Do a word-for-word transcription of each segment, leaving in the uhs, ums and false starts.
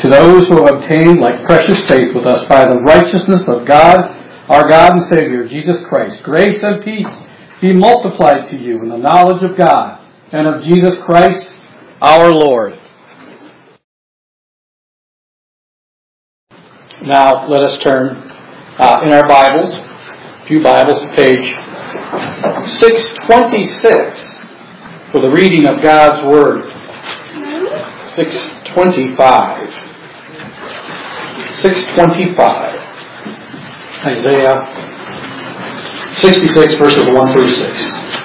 to those who have obtained like precious faith with us by the righteousness of God, our God and Savior, Jesus Christ. Grace and peace be multiplied to you in the knowledge of God and of Jesus Christ, our Lord. Now let us turn uh, in our Bibles, a few Bibles, to page six twenty-six for the reading of God's Word. six twenty-five. six twenty-five. Isaiah sixty-six, verses one through six.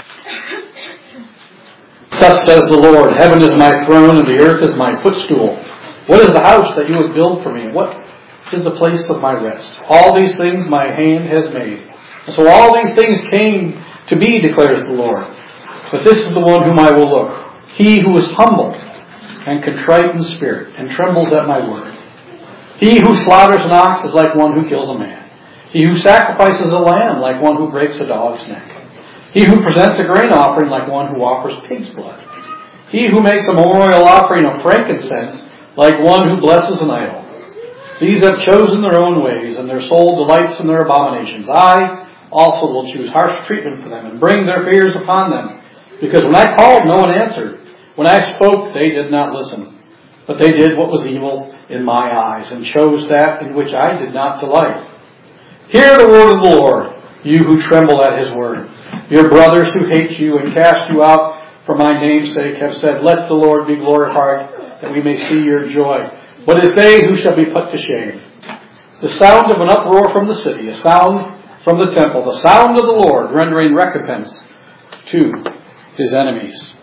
Thus says the Lord, heaven is my throne and the earth is my footstool. What is the house that you have built for me? What is the place of my rest? All these things my hand has made. And so all these things came to be, declares the Lord. But this is the one whom I will look. He who is humble and contrite in spirit, and trembles at my word. He who slaughters an ox is like one who kills a man. He who sacrifices a lamb like one who breaks a dog's neck. He who presents a grain offering like one who offers pig's blood. He who makes a memorial offering of frankincense like one who blesses an idol. These have chosen their own ways, and their soul delights in their abominations. I also will choose harsh treatment for them and bring their fears upon them. Because when I called, no one answered. When I spoke, they did not listen. But they did what was evil in my eyes, and chose that in which I did not delight. Hear the word of the Lord, you who tremble at his word. Your brothers who hate you and cast you out for my name's sake have said, let the Lord be glorified, that we may see your joy. But it's they who shall be put to shame. The sound of an uproar from the city, a sound from the temple, the sound of the Lord rendering recompense to his enemies.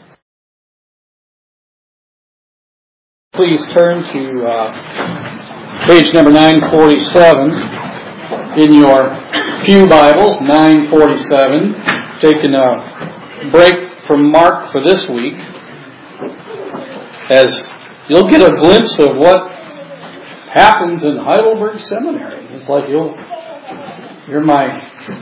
Please turn to uh, page number nine forty-seven in your pew Bibles, nine forty-seven. Taking a break from Mark for this week, as you'll get a glimpse of what happens in Heidelberg Seminary. It's like you'll, you're my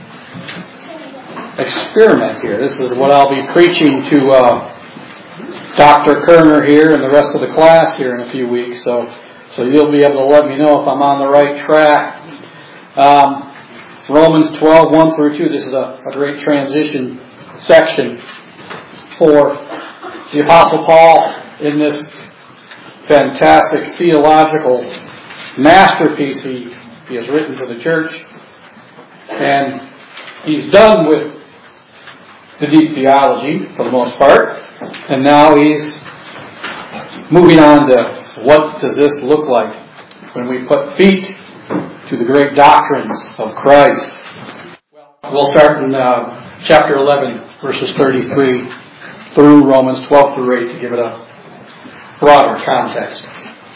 experiment here. This is what I'll be preaching to uh, Doctor Kerner here and the rest of the class here in a few weeks. So, so you'll be able to let me know if I'm on the right track. Um, Romans twelve, one through two. This is a, a great transition section for the Apostle Paul in this fantastic theological masterpiece he, he has written to the church. And he's done with the deep theology for the most part. And now he's moving on to what does this look like when we put feet to the great doctrines of Christ. We'll start in uh, chapter eleven, verses thirty-three through Romans twelve through eight to give it a broader context.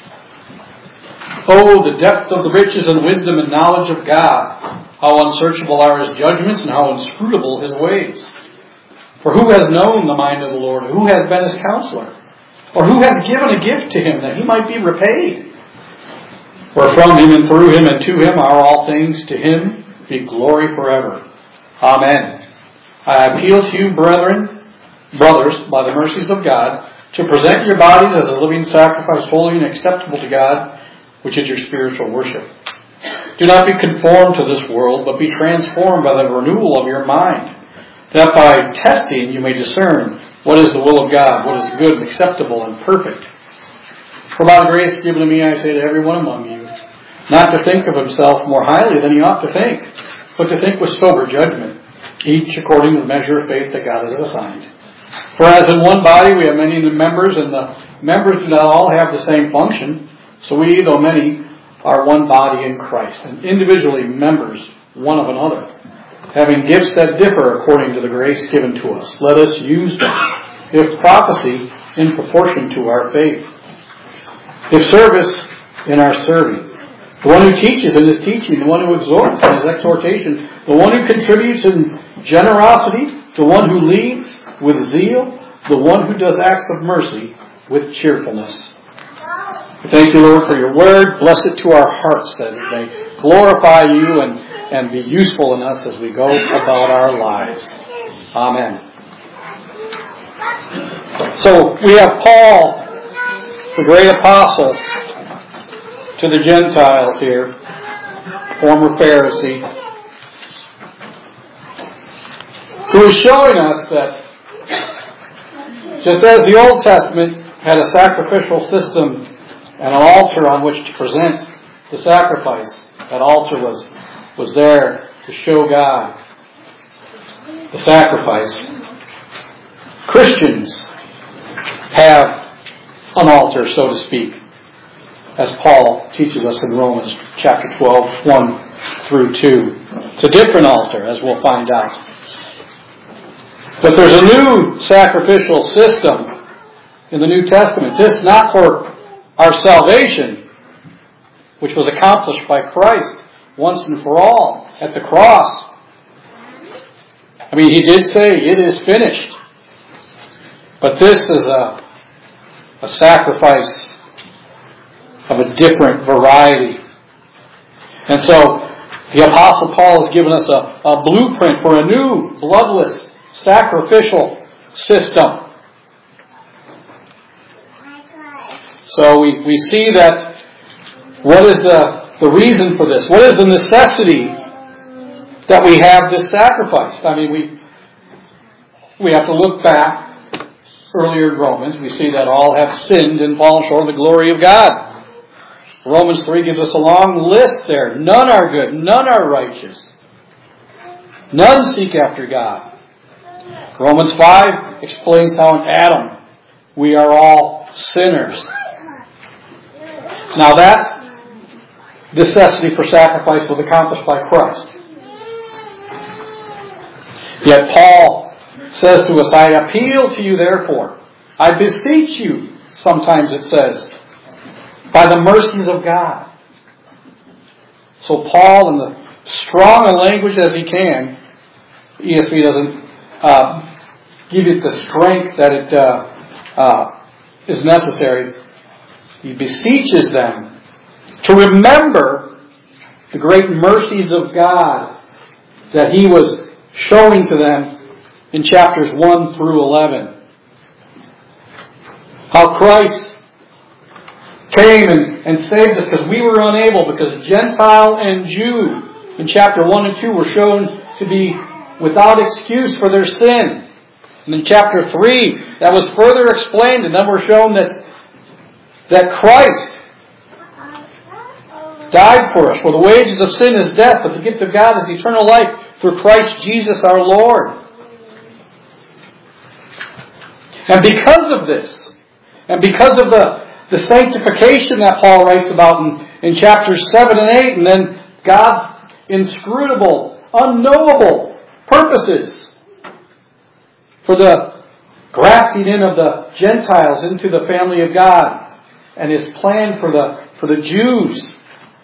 Oh, the depth of the riches and wisdom and knowledge of God! How unsearchable are his judgments and how inscrutable his ways! For who has known the mind of the Lord? Who has been his counselor? Or who has given a gift to him that he might be repaid? For from him and through him and to him are all things. To him be glory forever. Amen. I appeal to you, brethren, brothers, by the mercies of God, to present your bodies as a living sacrifice, holy and acceptable to God, which is your spiritual worship. Do not be conformed to this world, but be transformed by the renewal of your mind, that by testing you may discern what is the will of God, what is good and acceptable and perfect. For by the grace given to me, I say to everyone among you, not to think of himself more highly than he ought to think, but to think with sober judgment, each according to the measure of faith that God has assigned. For as in one body we have many members, and the members do not all have the same function, so we, though many, are one body in Christ, and individually members one of another, having gifts that differ according to the grace given to us. Let us use them. If prophecy, in proportion to our faith. If service, in our serving. The one who teaches in his teaching, the one who exhorts in his exhortation, the one who contributes in generosity, the one who leads with zeal, the one who does acts of mercy with cheerfulness. We thank you, Lord, for your word. Bless it to our hearts that it may glorify you and, and be useful in us as we go about our lives. Amen. So we have Paul, the great apostle, to the Gentiles here, former Pharisee, who is showing us that just as the Old Testament had a sacrificial system and an altar on which to present the sacrifice, that altar was, was there to show God the sacrifice. Christians have an altar, so to speak, as Paul teaches us in Romans chapter twelve, one through two. It's a different altar, as we'll find out. But there's a new sacrificial system in the New Testament. This not for our salvation, which was accomplished by Christ once and for all at the cross. I mean, He did say, "It is finished." But this is a, a sacrifice of a different variety. And so, the Apostle Paul has given us a, a blueprint for a new, bloodless, sacrificial system. So we, we see that what is the, the reason for this? What is the necessity that we have this sacrifice? I mean, we we have to look back earlier in Romans. We see that all have sinned and fallen short of the glory of God. Romans three gives us a long list there. None are good. None are righteous. None seek after God. Romans five explains how in Adam we are all sinners. Now that necessity for sacrifice was accomplished by Christ. Yet Paul says to us, "I appeal to you therefore, I beseech you," sometimes it says, "by the mercies of God." So Paul, in the strong a language as he can, E S V doesn't uh, give it the strength that it uh, uh, is necessary. He beseeches them to remember the great mercies of God that He was showing to them in chapters one through eleven. How Christ came and, and saved us because we were unable, because Gentile and Jew in chapter one and two were shown to be without excuse for their sin. And in chapter three, that was further explained, and then we're shown that that Christ died for us. For the wages of sin is death, but the gift of God is eternal life through Christ Jesus our Lord. And because of this, and because of the, the sanctification that Paul writes about in, in chapters seven and eight, and then God's inscrutable, unknowable purposes for the grafting in of the Gentiles into the family of God, and His plan for the for the Jews.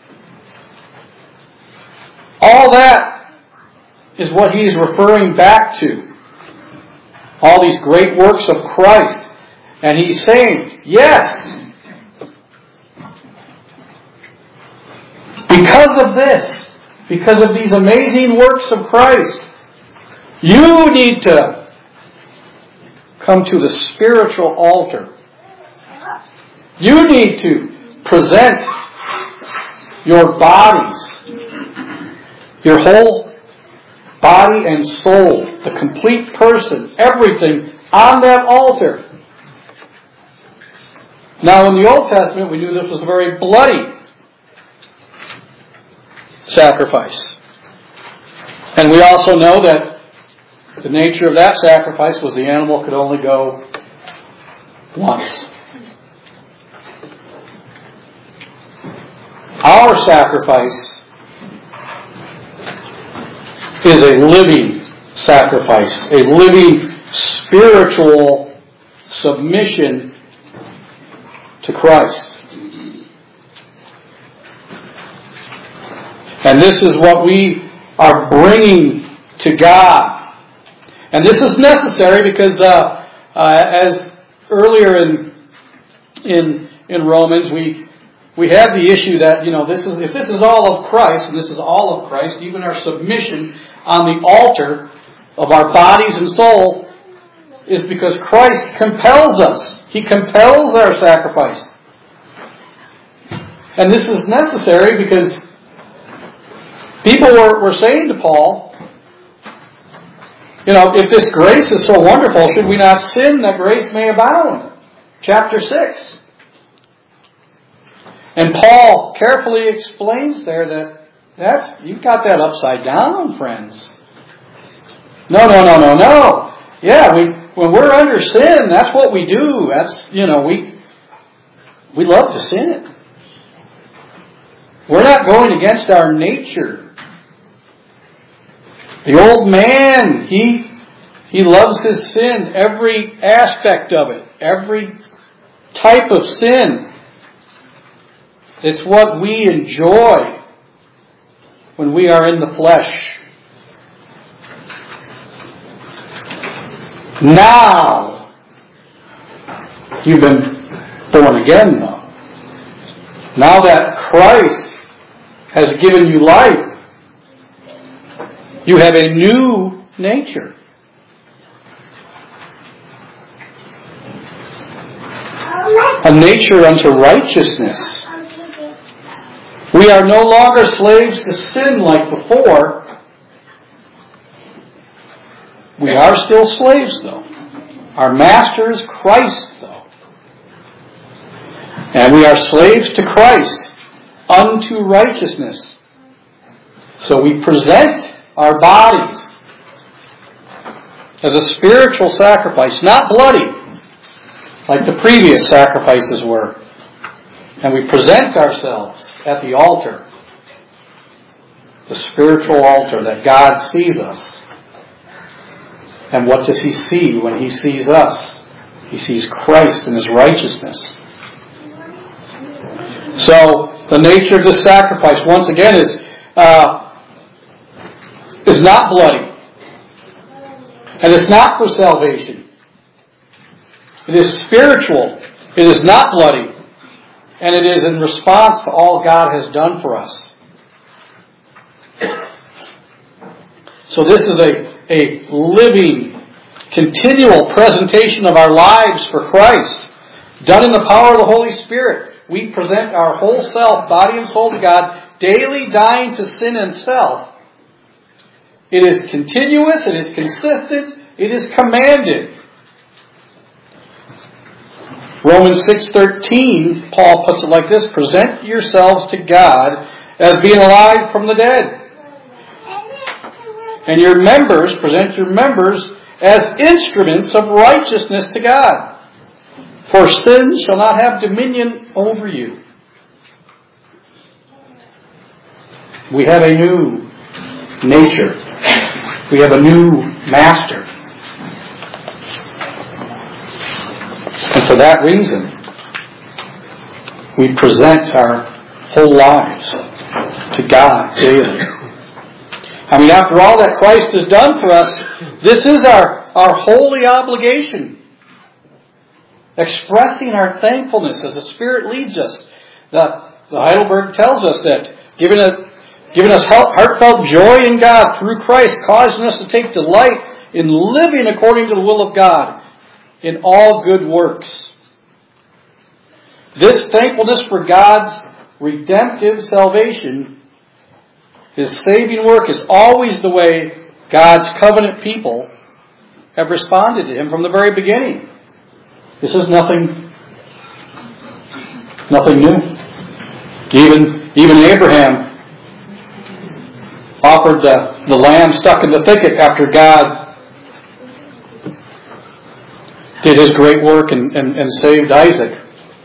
All that is what he is referring back to. All these great works of Christ. And he's saying, yes, because of this, because of these amazing works of Christ, you need to come to the spiritual altar. You need to present your bodies, your whole body and soul, the complete person, everything on that altar. Now, in the Old Testament, we knew this was a very bloody sacrifice. And we also know that the nature of that sacrifice was the animal could only go once. Our sacrifice is a living sacrifice, a living spiritual submission to Christ. And this is what we are bringing to God. And this is necessary because uh, uh, as earlier in in in Romans, we we had the issue that, you know, this is if this is all of Christ, and this is all of Christ, even our submission on the altar of our bodies and soul is because Christ compels us. He compels our sacrifice. And this is necessary because people were, were saying to Paul, you know, if this grace is so wonderful, should we not sin that grace may abound? Chapter six. And Paul carefully explains there that that's, you've got that upside down, friends. No, no, no, no, no. Yeah, we when we're under sin, that's what we do. That's, you know, we we love to sin. We're not going against our nature. The old man, he he loves his sin, every aspect of it, every type of sin. It's what we enjoy when we are in the flesh. Now, you've been born again, though. Now that Christ has given you life, you have a new nature. A nature unto righteousness. We are no longer slaves to sin like before. We are still slaves, though. Our master is Christ, though. And we are slaves to Christ unto righteousness. So we present our bodies as a spiritual sacrifice, not bloody, like the previous sacrifices were. And we present ourselves at the altar, the spiritual altar that God sees us. And what does He see when He sees us? He sees Christ and His righteousness. So, the nature of this sacrifice, once again, is uh, is not bloody. And it's not for salvation. It is spiritual. It is not bloody. And it is in response to all God has done for us. So this is a, a living, continual presentation of our lives for Christ, done in the power of the Holy Spirit. We present our whole self, body and soul to God, daily dying to sin and self. It is continuous, it is consistent, it is commanded. Romans six thirteen, Paul puts it like this: present yourselves to God as being alive from the dead. And your members, present your members as instruments of righteousness to God. For sin shall not have dominion over you. We have a new nature. We have a new master. And for that reason, we present our whole lives to God daily. I mean, after all that Christ has done for us, this is our, our holy obligation. Expressing our thankfulness as the Spirit leads us. The, the Heidelberg tells us that giving, a, giving us heartfelt joy in God through Christ, causing us to take delight in living according to the will of God in all good works. This thankfulness for God's redemptive salvation, His saving work, is always the way God's covenant people have responded to Him from the very beginning. This is nothing, nothing new. Even, even Abraham offered the, the lamb stuck in the thicket after God did His great work and, and, and saved Isaac.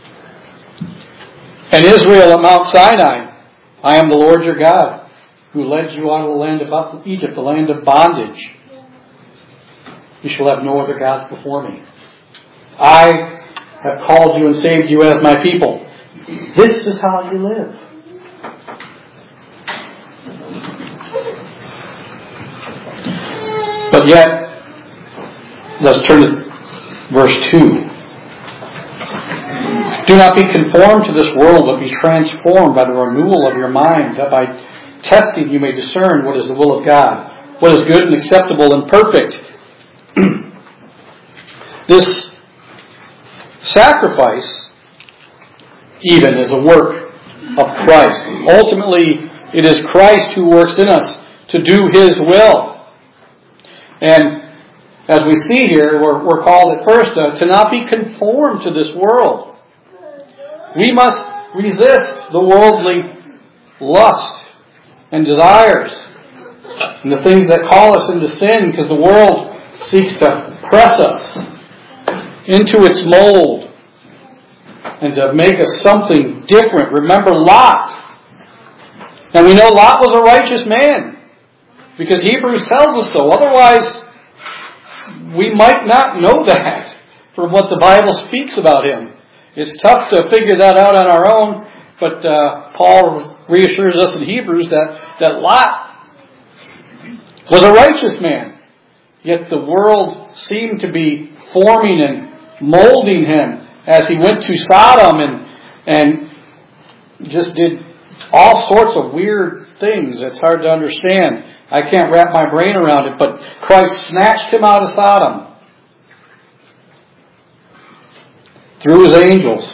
And Israel at Mount Sinai: I am the Lord your God, who led you out of the land of Egypt, the land of bondage. You shall have no other gods before me. I have called you and saved you as my people. This is how you live. But yet, let's turn to verse two. Do not be conformed to this world, but be transformed by the renewal of your mind, that by testing you may discern what is the will of God, what is good and acceptable and perfect. This sacrifice, even, is a work of Christ. Ultimately, it is Christ who works in us to do His will. And as we see here, we're, we're called at first to, to not be conformed to this world. We must resist the worldly lust and desires and the things that call us into sin, because the world seeks to press us into its mold and to make us something different. Remember Lot. And we know Lot was a righteous man, because Hebrews tells us so. Otherwise, we might not know that from what the Bible speaks about him. It's tough to figure that out on our own, but uh, Paul reassures us in Hebrews that, that Lot was a righteous man. Yet the world seemed to be forming and molding him as he went to Sodom and, and just did all sorts of weird things. It's hard to understand. I can't wrap my brain around it, but Christ snatched him out of Sodom through His angels.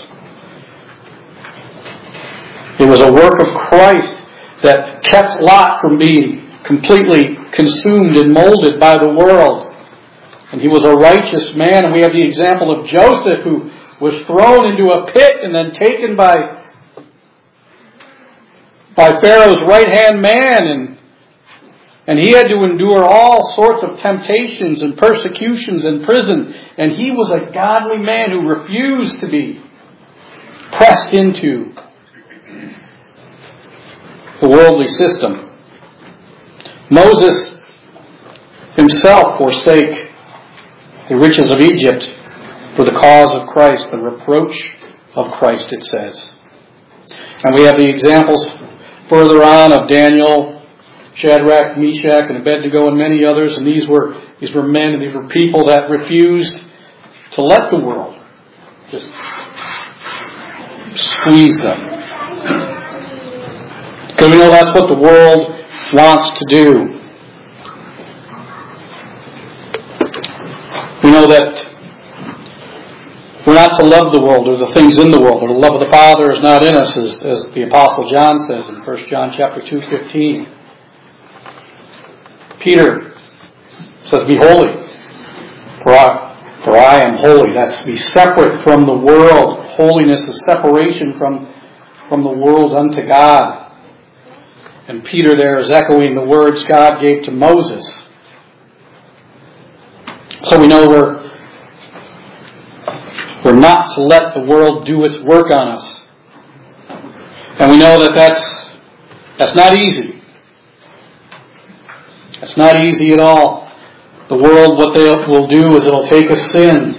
It was a work of Christ that kept Lot from being completely consumed and molded by the world. And he was a righteous man, and we have the example of Joseph, who was thrown into a pit and then taken by, by Pharaoh's right-hand man, and And he had to endure all sorts of temptations and persecutions in prison. And he was a godly man who refused to be pressed into the worldly system. Moses himself forsake the riches of Egypt for the cause of Christ, the reproach of Christ, it says. And we have the examples further on of Daniel, Shadrach, Meshach, and Abednego, and many others. And these were these were men and these were people that refused to let the world just squeeze them. Because we know that's what the world wants to do. We know that we're not to love the world or the things in the world, or the love of the Father is not in us, as, as the Apostle John says in First John chapter two, fifteen. Peter says, "Be holy, for I, for I am holy." That's to be separate from the world. Holiness is separation from, from the world unto God. And Peter there is echoing the words God gave to Moses. So we know we're, we're not to let the world do its work on us. And we know that that's, that's not easy. It's not easy at all. The world, what they will do is it'll take a sin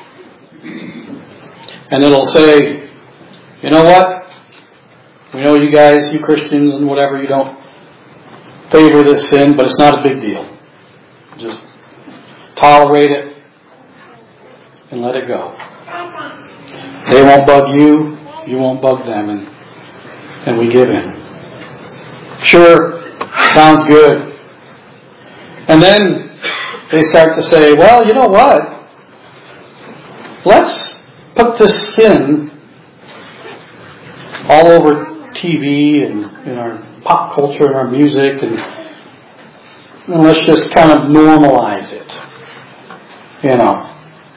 and it'll say, you know what? We know you guys, you Christians and whatever, you don't favor this sin, but it's not a big deal. Just tolerate it and let it go. They won't bug you, you won't bug them, and, and we give in. Sure, sounds good. And then they start to say, well, you know what? Let's put this sin all over T V and in our pop culture and our music, and, and let's just kind of normalize it. You know.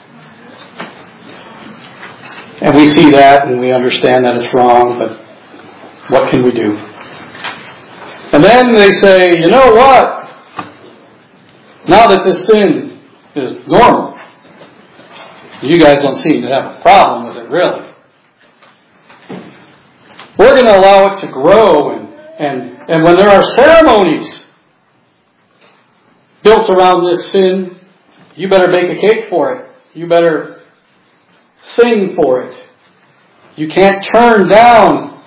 And we see that and we understand that it's wrong, but what can we do? And then they say, you know what? Now that this sin is normal, you guys don't seem to have a problem with it, really. We're going to allow it to grow, and, and, and when there are ceremonies built around this sin, you better bake a cake for it. You better sing for it. You can't turn down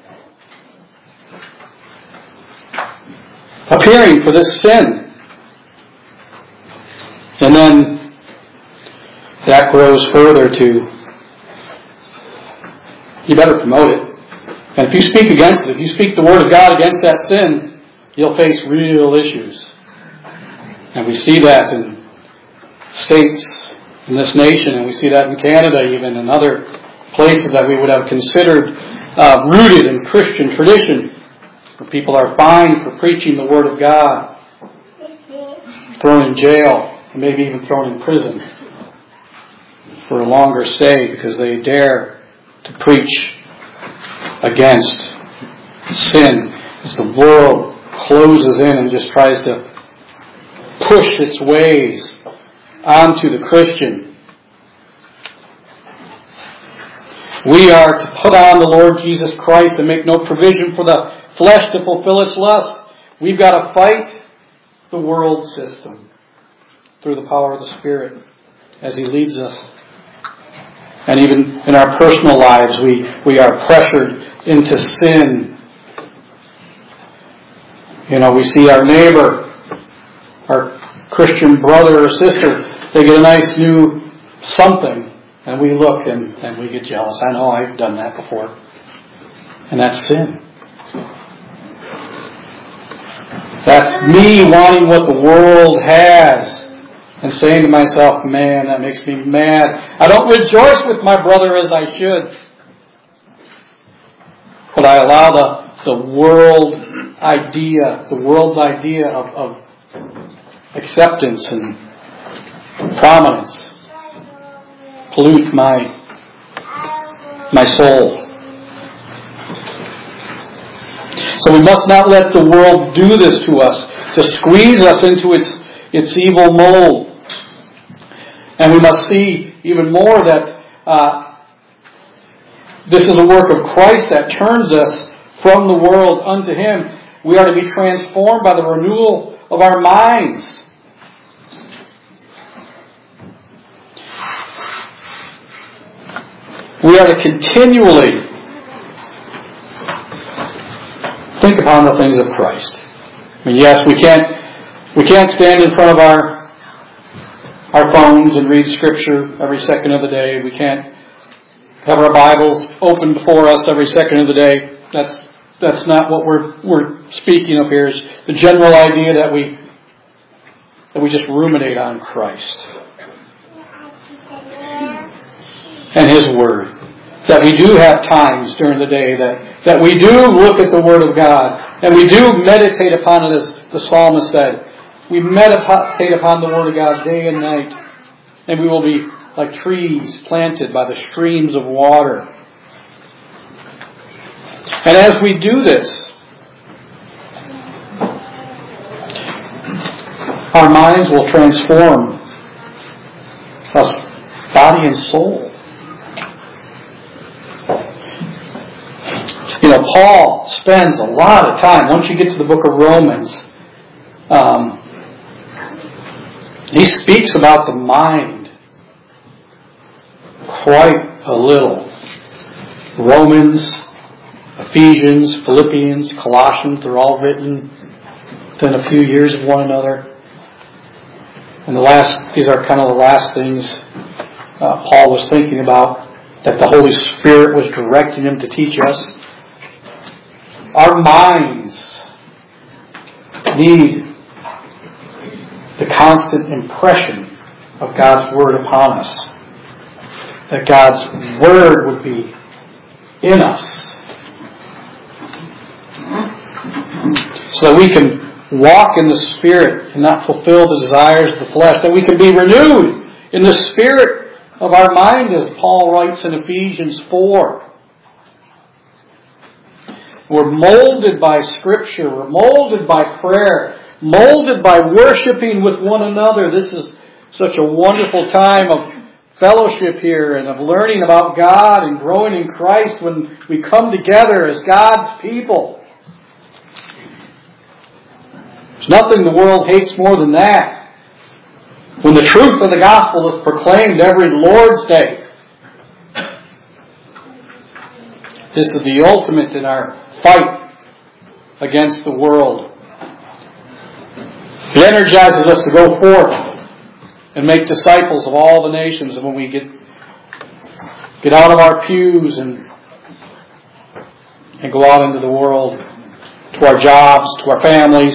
appearing for this sin. And then that grows further to, you better promote it. And if you speak against it, if you speak the Word of God against that sin, you'll face real issues. And we see that in states in this nation, and we see that in Canada even, and other places that we would have considered uh, rooted in Christian tradition, where people are fined for preaching the Word of God, thrown in jail, and maybe even thrown in prison for a longer stay because they dare to preach against sin as the world closes in and just tries to push its ways onto the Christian. We are to put on the Lord Jesus Christ and make no provision for the flesh to fulfill its lust. We've got to fight the world system through the power of the Spirit as He leads us. And even in our personal lives, we, we are pressured into sin. You know, we see our neighbor, our Christian brother or sister, they get a nice new something, and we look and, and we get jealous. I know I've done that before. And that's sin. That's me wanting what the world has and saying to myself, man, that makes me mad. I don't rejoice with my brother as I should. But I allow the, the world idea, the world's idea of, of acceptance and prominence pollute my, my soul. So we must not let the world do this to us, to squeeze us into its, its evil mold. And we must see even more that uh, this is the work of Christ that turns us from the world unto Him. We are to be transformed by the renewal of our minds. We are to continually think upon the things of Christ. I mean, yes, we can't we can't stand in front of our our phones and read Scripture every second of the day. We can't have our Bibles open before us every second of the day. That's that's not what we're we're speaking of here. Is the general idea that we that we just ruminate on Christ and His Word. That we do have times during the day that, that we do look at the Word of God and we do meditate upon it, as the psalmist said. We meditate upon the Word of God day and night, and we will be like trees planted by the streams of water. And as we do this, our minds will transform us, body and soul. You know, Paul spends a lot of time, once you get to the book of Romans, um, he speaks about the mind quite a little. Romans, Ephesians, Philippians, Colossians, they're all written within a few years of one another. And the last, these are kind of the last things uh, Paul was thinking about, that the Holy Spirit was directing him to teach us. Our minds need the constant impression of God's Word upon us. That God's Word would be in us. So that we can walk in the Spirit and not fulfill the desires of the flesh. That we can be renewed in the spirit of our mind, as Paul writes in Ephesians four. We're molded by Scripture. We're molded by prayer. Molded by worshiping with one another. This is such a wonderful time of fellowship here and of learning about God and growing in Christ when we come together as God's people. There's nothing the world hates more than that. When the truth of the gospel is proclaimed every Lord's Day. This is the ultimate in our fight against the world. It energizes us to go forth and make disciples of all the nations. And when we get get out of our pews and and go out into the world, to our jobs, to our families,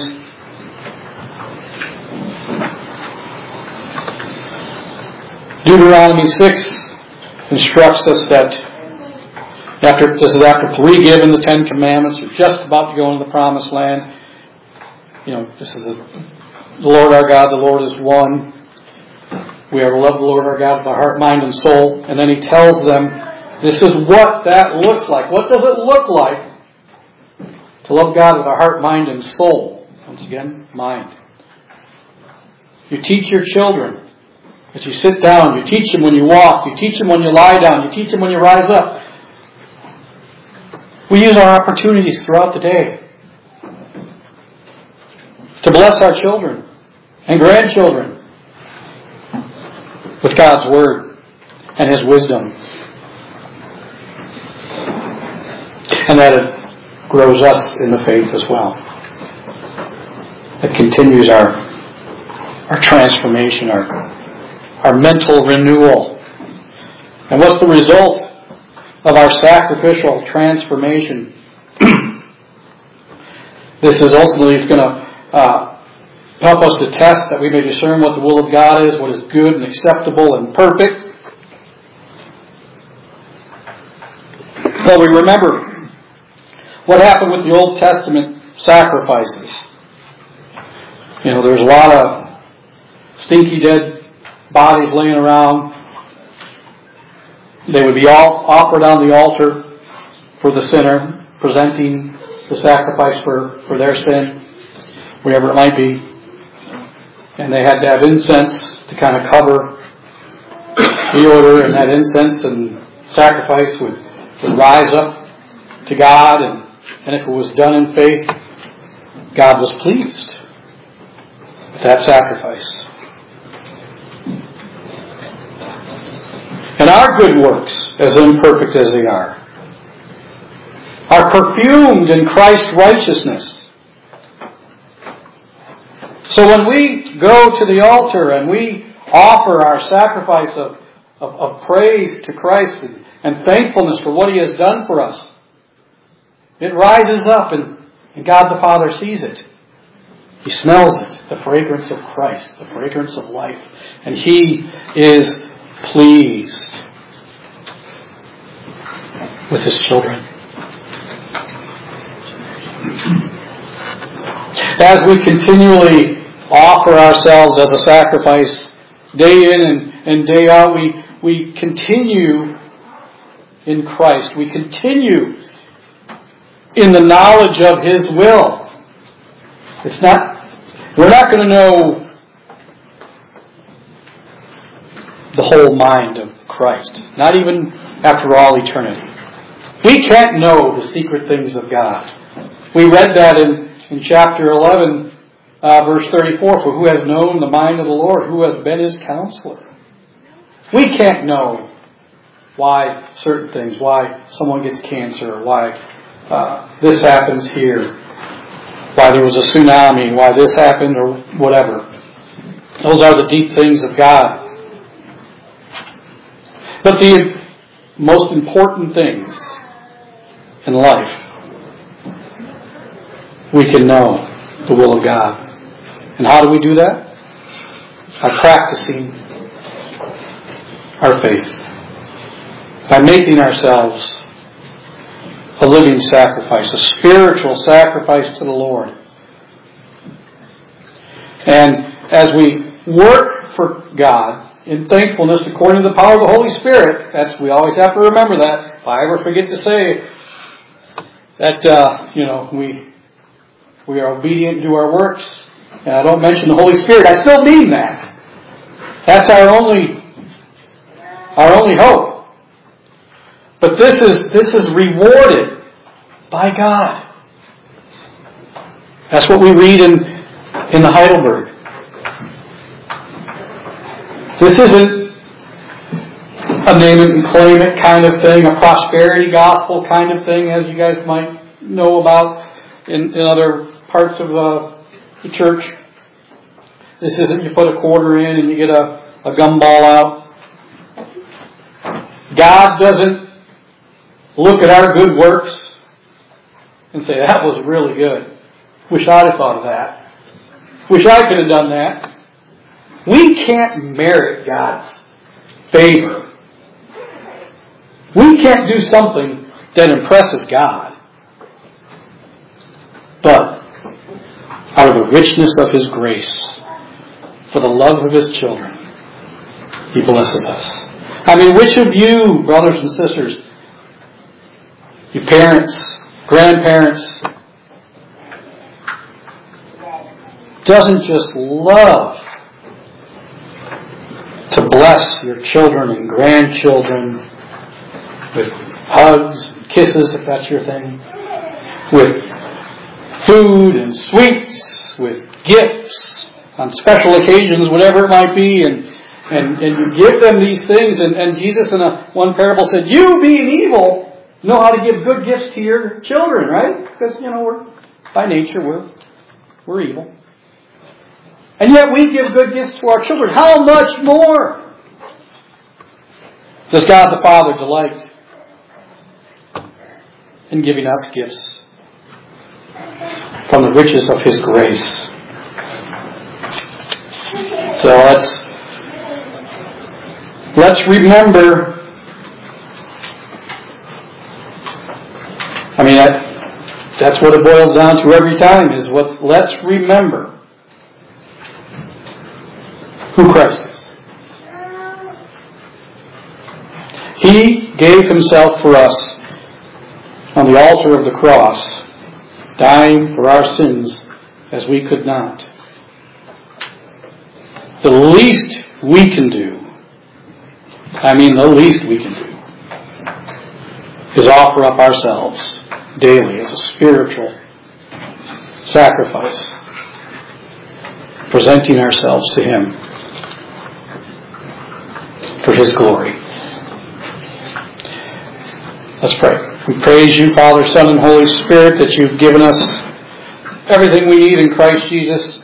Deuteronomy six instructs us that After this is after re-given the Ten Commandments. You're just about to go into the Promised Land. You know, this is a, the Lord our God, the Lord is one. We are to love the Lord our God with our heart, mind, and soul. And then He tells them, this is what that looks like. What does it look like to love God with our heart, mind, and soul? Once again, mind. You teach your children as you sit down. You teach them when you walk. You teach them when you lie down. You teach them when you rise up. We use our opportunities throughout the day to bless our children and grandchildren with God's Word and His wisdom. And that it grows us in the faith as well. It continues our, our transformation, our, our mental renewal. And what's the result of our sacrificial transformation? This is ultimately it's going to uh, help us to test that we may discern what the will of God is, what is good and acceptable and perfect. Well, we remember what happened with the Old Testament sacrifices. You know, there's a lot of stinky dead bodies laying around. They would be all offered on the altar for the sinner, presenting the sacrifice for, for their sin, whatever it might be. And they had to have incense to kind of cover the odor, and that incense and sacrifice would, would rise up to God, and, and if it was done in faith, God was pleased with that sacrifice. And our good works, as imperfect as they are, are perfumed in Christ's righteousness. So when we go to the altar and we offer our sacrifice of, of, of praise to Christ and, and thankfulness for what He has done for us, it rises up and, and God the Father sees it. He smells it, the fragrance of Christ, the fragrance of life. And He is pleased with His children. As we continually offer ourselves as a sacrifice day in and, and day out, we, we continue in Christ. We continue in the knowledge of His will. It's not, we're not going to know the whole mind of Christ. Not even after all eternity. We can't know the secret things of God. We read that in, in chapter eleven, uh, verse thirty-four. For who has known the mind of the Lord? Who has been His counselor? We can't know why certain things, why someone gets cancer, why uh, this happens here, why there was a tsunami, why this happened, or whatever. Those are the deep things of God. But the most important things in life, we can know the will of God. And how do we do that? By practicing our faith. By making ourselves a living sacrifice, a spiritual sacrifice to the Lord. And as we work for God in thankfulness according to the power of the Holy Spirit, that's we always have to remember that. If I ever forget to say that, uh, you know, we we are obedient to our works, and I don't mention the Holy Spirit, I still mean that. That's our only our only hope. But this is this is rewarded by God. That's what we read in in the Heidelberg. This isn't a name it and claim it kind of thing, a prosperity gospel kind of thing, as you guys might know about in, in other parts of uh, the church. This isn't you put a quarter in and you get a, a gumball out. God doesn't look at our good works and say, that was really good. Wish I'd have thought of that. Wish I could have done that. We can't merit God's favor. We can't do something that impresses God. But out of the richness of His grace, for the love of His children, He blesses us. I mean, which of you, brothers and sisters, you parents, grandparents, doesn't just love to bless your children and grandchildren with hugs and kisses, if that's your thing, with food and sweets, with gifts on special occasions, whatever it might be, and and, and you give them these things, and, and Jesus in a one parable said, you being evil know how to give good gifts to your children, right? Because, you know, we're by nature we're we're evil. And yet we give good gifts to our children. How much more does God the Father delight in giving us gifts from the riches of His grace? So let's let's remember. I mean, that, that's what it boils down to every time. Is what let's remember who Christ is. He gave Himself for us on the altar of the cross, dying for our sins as we could not. The least we can do, I mean the least we can do, is offer up ourselves daily as a spiritual sacrifice, presenting ourselves to Him for His glory. Let's pray. We praise You, Father, Son, and Holy Spirit, that You've given us everything we need in Christ Jesus.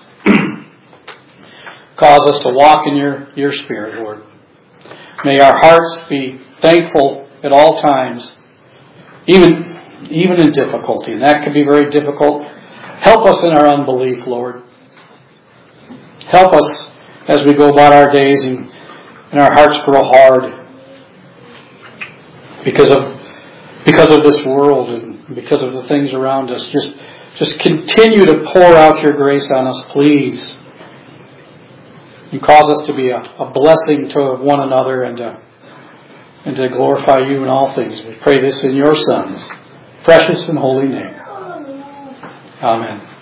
Cause us to walk in Your, Your Spirit, Lord. May our hearts be thankful at all times, even, even in difficulty. And that can be very difficult. Help us in our unbelief, Lord. Help us as we go about our days and, and our hearts grow hard because of because of this world and because of the things around us. Just, just continue to pour out Your grace on us, please. And cause us to be a, a blessing to one another and to, and to glorify You in all things. We pray this in Your Son's precious and holy name. Amen.